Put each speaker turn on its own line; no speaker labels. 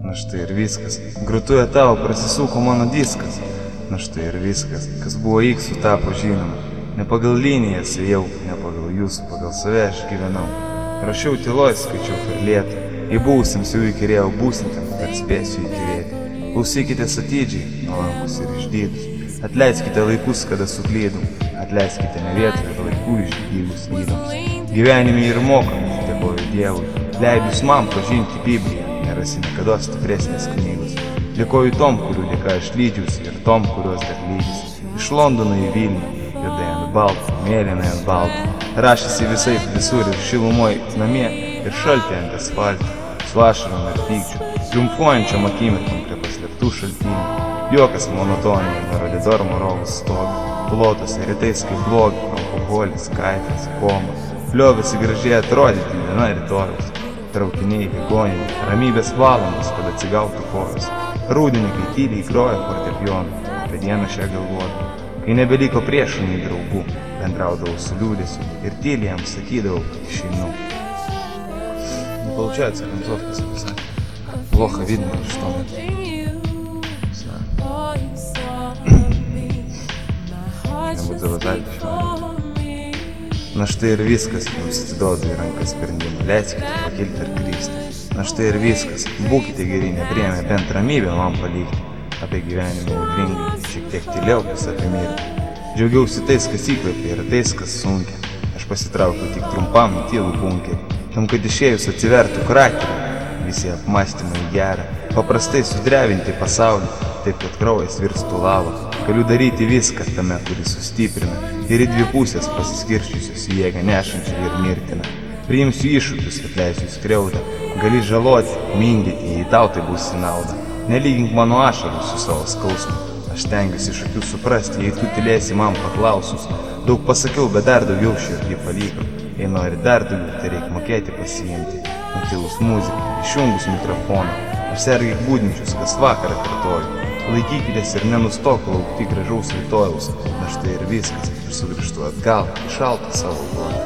Na štai ir viskas, grūtuje tavo prasisuko mano diskas. Na štai ir viskas, kas buvo iksų tapo žinoma. Ne pagal linijas ėjau, ne pagal jūsų, pagal save aš gyvenau. Rašiau tyloj, skaičiau per lietų, į būsims jau įkirėjau būsintams, dar spėsiu įkirėti. Klausykitės atidžiai, nuolankus ir išdydus. Atleiskite laikus, kada suklydau, atleiskite ne vietoj laikų išdydus įdoms. Gyvenime ir mokomi, dėkoju Dievui, leidus man pažinti Bibliją, nerasi niekada stipresnės knygos. Dėkoju tom, kurių dėka aš lydžiausi ir tom, kuriuos dar lydžiusi. Iš Londono į Vilnių, juodai ant balto, mėlynai ant balto. Rašėsi visai visur ir šilumoj namie ir šaltį ant asfalto, su ašarom ir pykčiu, triumfuojančiom akimirkom prie paslėptų šaltinių. Juokas monotonija, Maralidor morovus stovi, plotas rytais kaip blogi, alkoholis, kaifas, koma. Liovėsi gražiai atrodyti diena rytojus. Traukiniai, ligoniniai, ramybės valandos, kad atsigautų kojos. Rūdininkai tyliai groja fortepijoną, apie dieną šią galvodavau. Kai nebeliko priešų nei draugų, bendraudavau su liūdėsiu ir tyliai jam sakydavau, išeinu. Не получается концовка записать. Плохо видно, что я буду запись. Na štai ir viskas, jums atiduodu į rankas sprendimą, leiskite pakilti ir grįžti. Na štai ir viskas, būkite geri, nepriėmė bent ramybę man palikti. Apie gyvenimą audringai, šiek tiek tyliau pas apie mirtį. Džiaugiausi tais, kas įkvėpė ir tais, kas sunkia. Aš pasitraukiau tik trumpam į tylų bunkerį, tam, kad išėjus atsivertų kraterį. Visi apmąstymai gera, paprastai sudrevinti pasaulį, taip, kad kraujas virstų lava. Galiu daryti viską tame, kuris sustiprina, ir į dvi pusės pasiskirščiusios jėgą nešančią ir mirtiną. Priimsiu iššūkius, atleisiu skriaudą, gali žaloti, mindyti, jei tau tai bus į naudą. Nelygink mano ašarų su savo skausmu, aš stengiuosi iš akių suprasti, jei tu tylėsi man paklausus. Daug pasakiau, bet dar daugiau širdį palikau, jei nori dar daugiau, tai reik mokėti pasiimti. Nutilus muziką, išjungus mikrofoną, aš sergiai būdinčius, kas vakarą kartoju. Laikykitės ir nenustok laukti gražaus rytojaus, na štai ir viskas, ir sugrįžtu atgal į šaltą savo duoną.